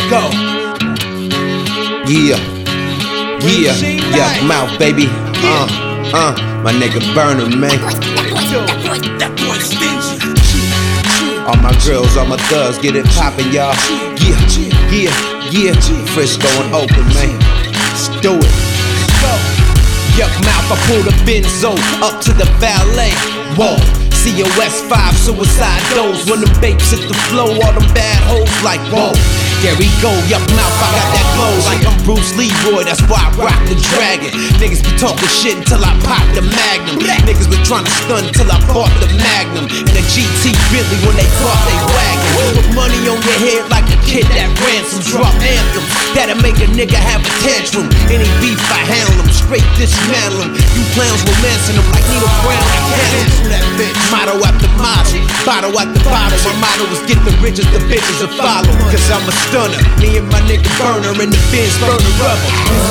go. Yeah, Yuck Mouth, baby. My nigga Burner, man. That boy stingy. All my girls, all my thugs, get it poppin', y'all. Yeah. Frisco and Oakland, man. Let's do it. Go. Yuck Mouth, I pull the Benzo up to the valet. Whoa. COS 5 suicide doors. When them babes hit the flow, all them bad hoes like whoa. There we go, Yuck Mouth, I got that glow like I'm Bruce Leroy, that's why I rock the dragon. Niggas be talking shit until I pop the Magnum. Niggas been trying to stun till I bought the Magnum. And a GT Bentley when they bought they wagon. Put money on your head like a kid that ransoms. Drop anthems, that'll make a nigga have a tantrum. Any beef I handle them, straight dismantle them. You clowns romancing them like Nino Brown and cancel that bitch. Motto after motto, bottle after bottle. My motto is get the riches, the bitches will follow. Cause I'm a stunner, me and my nigga Burner in the Benz burner rubber.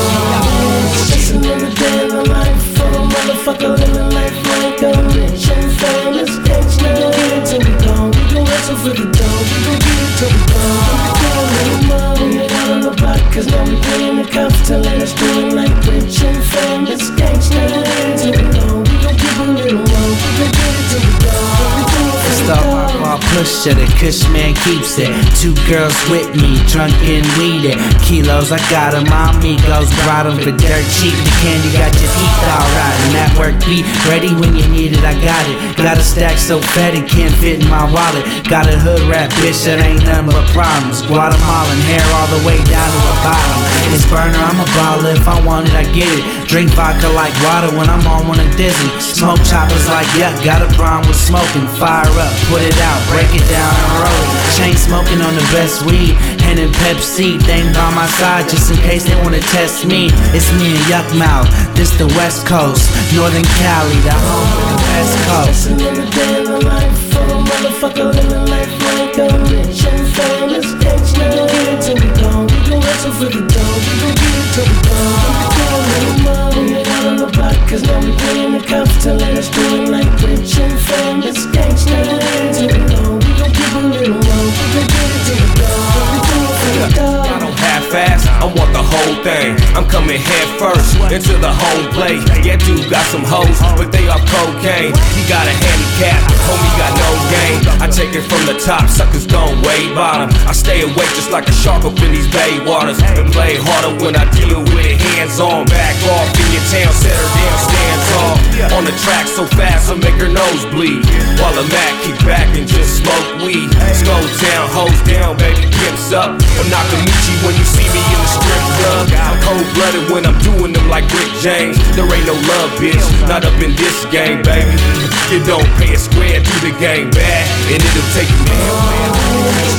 Chasing every day of my life for a motherfucker living life like I'm rich and famous. Bitch, we gon' get it till we gone. We gon' wrestle for the dough. We gon' get it till we gone. We gon' get a little more. We get out on the block, cause now we playing the cops telling us doing like rich and famous. Gangsta, till we gone. We gon' give a little more. We gon' get it till we gone. Stop my pusher, the Kush man keeps it. 2 girls with me, drunk and weeded. Kilos, I got 'em, my amigos brought 'em for dirt cheap. The candy got your teeth alright, and that work beat ready when you need it. I got it. Got a stack so fat it can't fit in my wallet. Got a hood rap bitch that ain't nothing but problems. Guatemalan hair all the way down to the bottom. It's Burner, I'm a baller. If I want it, I get it. Drink vodka like water when I'm on one of Disney. Smoke choppers like yuck, got a problem with smoking. Fire up, put it out, break it down and roll it. Chain smoking on the best weed, Hen and Pepsi. They ain't by my side just in case they wanna test me. It's me and Yuck Mouth, this the West Coast, Northern Cali, the home of the West Coast. Chasing every day of my life for a motherfucker living life like I'm rich and famous. Bitch, we gon' get it till we gone. We gon' wrestle for the dough. We gon' get it till we gone. We gon' get a little more. We get out on the block, cause now we playing the cops telling us doing like rich and famous. Gangsta, till we gone. We gon' give a little more. We gon' get it till we gone. We do it for the dough. I don't half-ass, I want the whole thing. I'm coming head first into the home plate. Yeah, dude got some hoes, but they off cocaine. He got a handicap, homie got no game. I take it from the top, suckers gon' way bottom. I stay awake just like a shark up in these bay waters. And play harder when I deal with it hands on. Back off in your town, set her down, stand tall. On the track so fast, I make her nose bleed. While the Mac keep back and just smoke weed. Skull down, hoes down, baby, pimps up. I'm Nakamichi when you see me in the strip club. I'm cold-blooded when I'm doing them like Rick James. There ain't no love, bitch, not up in this game, baby. You don't pay a square, do the game bad, and it'll take you down.